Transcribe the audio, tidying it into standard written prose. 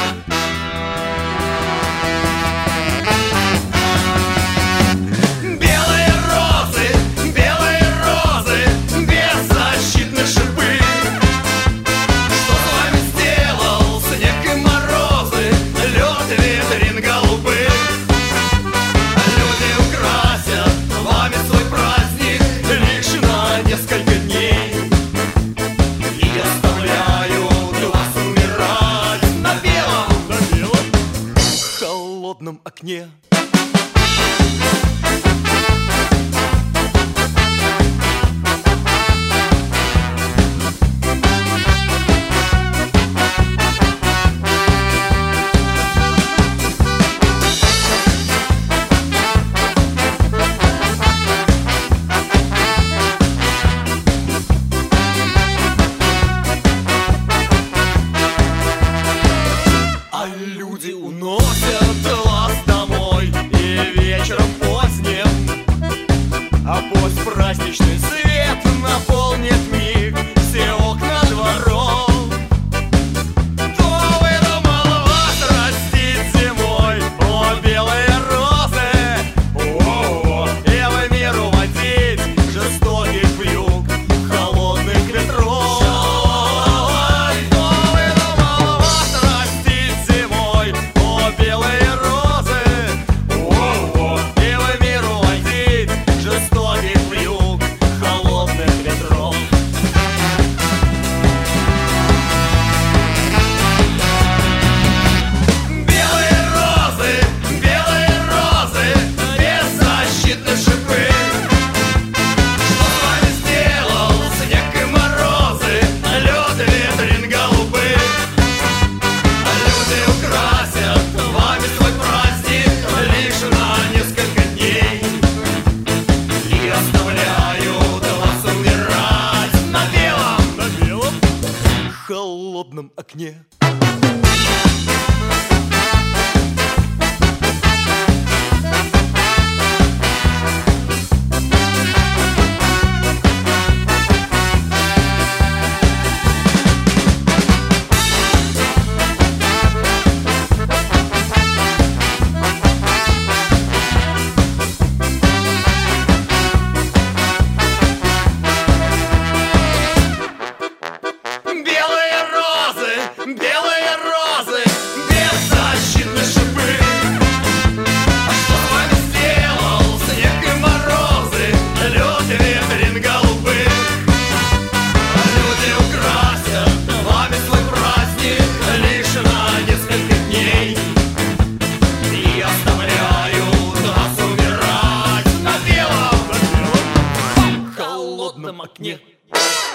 белые розы, беззащитны шипы. Что с вами сделал снег и морозы, лед, ветрин, голубы? Люди украсят вами свой праздник лишь на несколько дней и оставляют вас умирать на белом холодном окне. Люди уносят вас домой и вечером поздним, а пусть праздничный свет наполнит миг все окна дворов. Кто выдумал вас растить зимой, о, белые розы, и в миру водить жестоких вьюг холодных ветров? Холодном окне. Белые розы, беззащитны шипы. А что с вами сделал снег и морозы, лед, ветрин, голубы? Люди украсят вами свой праздник лишь на несколько дней и оставляют вас умирать на белом холодном окне.